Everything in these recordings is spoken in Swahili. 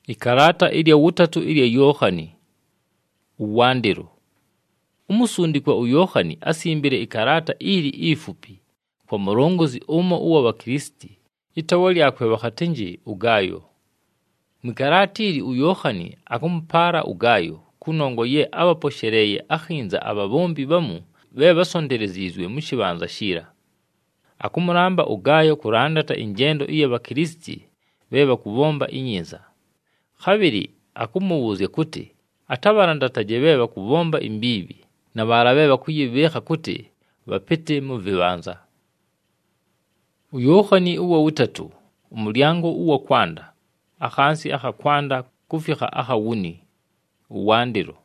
Ikarata ilya wutatu ilya Yohani uwandiro. Umusundikwa uyohani asimbire ikarata ili ifupi kwa murongozi umo uwa Bakristi itawa lyakwe bakatenje Ugayo. Mwikarata ili uyohani akumpara Ugayo kunongo ye abaposhereye akhinza ababombi bamu be basonderezizwe mushibanza shira. Akumuramba Ugayo kurandata ingendo iya Bakristi be bakubomba inyiza. Khabiri akumubuze kuti atabarandataje be bakubomba imbibi na barabe bakuyibeka kuti bapete mu bibanza. Uyohani uwa wutatu umulyango uwa kwanda akhansi akakwanda kufika akawuni uwandiro.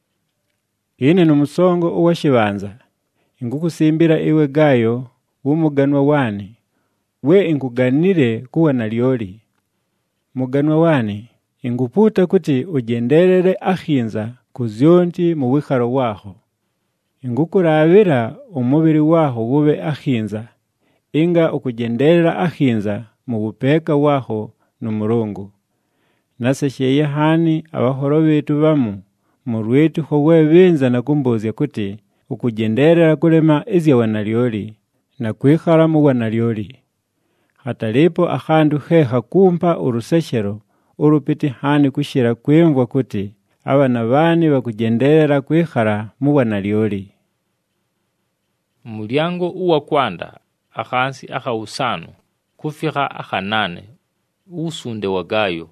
Ine numusongo uwa shibanza ingukusimbira iwe Gayo wumuganwa wani we inkuganire kuwa nalyoli. Muganwa wani inguputa kuti ugenderere akhinza kuzyonti mu wikharo waho. Ingukurabira umubiri waho wube akhinza inga ukugenderera akhinza mu bupeka waho n'umurungu. Nasesheye hani abahoro betu bamu mu rwetiho webenza nakumbuzya kuti ukugenderera kulema izya wanalyoli na kwikhara mu wanalyoli. Hatalipo akhandu heha kumpa uruseshero urupiti hani kushira kwemvwa kuti abana bani bakugenderera kwikhara mu wanalyoli. Mulyango uwa kwanda akhansi akawusanu kufika akhanane usunde wa Gayo.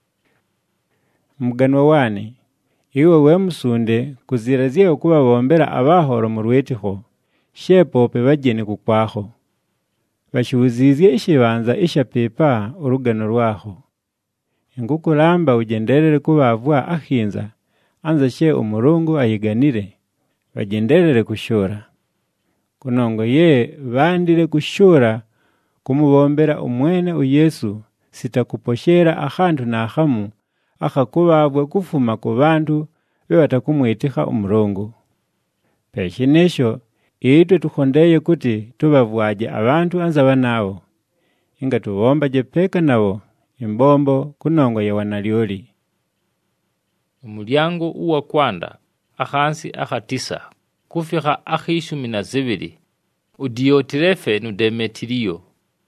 Muganwa wani iwe we musunde kuzirazye okuba bombera abahoro mu rwetiho shepope bageni kukwaho. Bashiwuzizye ishibanza ishapipa urugano rwaho. Ingukuramba ugenderere kubavwa akhinza anza she umurungu ayiganire bagenderere kushura. Kunongo ye bandire kushura kumubombera umwene uYesu sitakuposhera akhantu nahamu akakubabwa kufuma ku bantu be batakumwitika umurungu. Peshinesho itwe tukhondeye kuti tubavwaje abantu anzaba nawo inga tubombaje peka nawo imbombo kunongo ya wanalyoli. Umulyango uwa kwanda akhansi akhatisa kufika akhishumi na zibiri Udiotirefe nu Demetrio.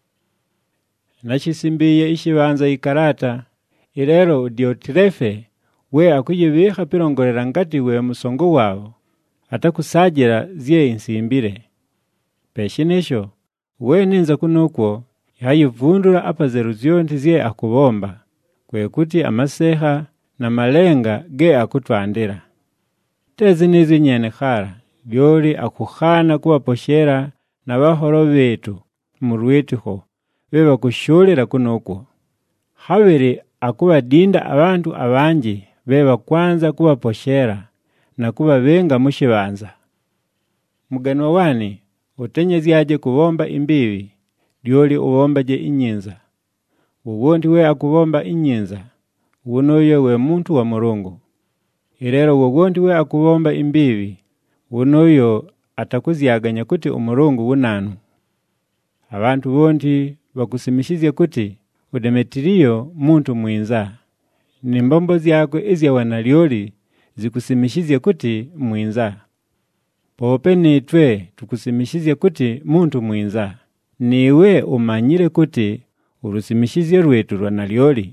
Nashisimbiye ishibanza ikarata ilero Udiotirefe we akuyibika pirongorera ngati we musongo wawo atakusagira zye insimbire. Peshinesho we ninza kunukwo yayivundura apazeruzyonti zye akubomba kwekuti amaseha na malenga ge akutwandira. Tezi nizi nyene khara byoli akukhana kuwaposhera na bahoro betu mu rwetiho be bakushulira kunukwo. Habiri akubadinda abantu abanji be bakwanza kuwaposhera na kubabenga mushibanza. Muganwa wani utenyezyaje kubomba imbibi lyoli ubombaje inyinza. Uwundi we akubomba inyinza unoyo we muntu wa Mulungu. Ilero uwundi we akubomba imbibi unoyo atakuzyaganya kuti umurungu wunanu. Abantu bondi bakusimishizye kuti Udemetrio muntu mwinza. Nimbombo zyakwe izya wanalyoli zikusimishizye kuti mwinza. Pope nitwe tukusimishizye kuti muntu mwinza. Niwe umanyire kuti urusimishizye rwetu rwanalyoli.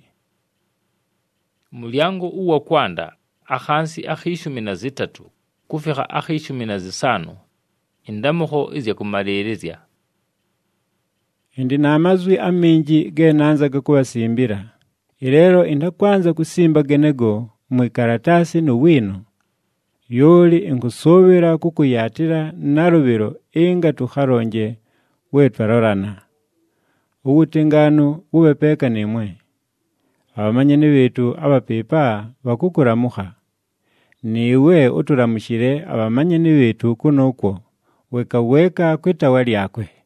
Mulyango uwa kwanda akhansi akhishumi na zitatu kufika akhishumi na zisano indamuho izya kumalelezya. Indi na amazwi aminji genanzaga kubasimbira. Ilero indakwanza kusimba genego mwikaratasi nuwino. Yoli inkusubira kukuyatira narubiro inga tukharonje wetwarorana. Ubutingano bubepeka nimwe. Abamanyani betu abapipa bakukuramuha. Niwe uturamushire abamanyani betu kunokwo weka kwitawa lyakwe.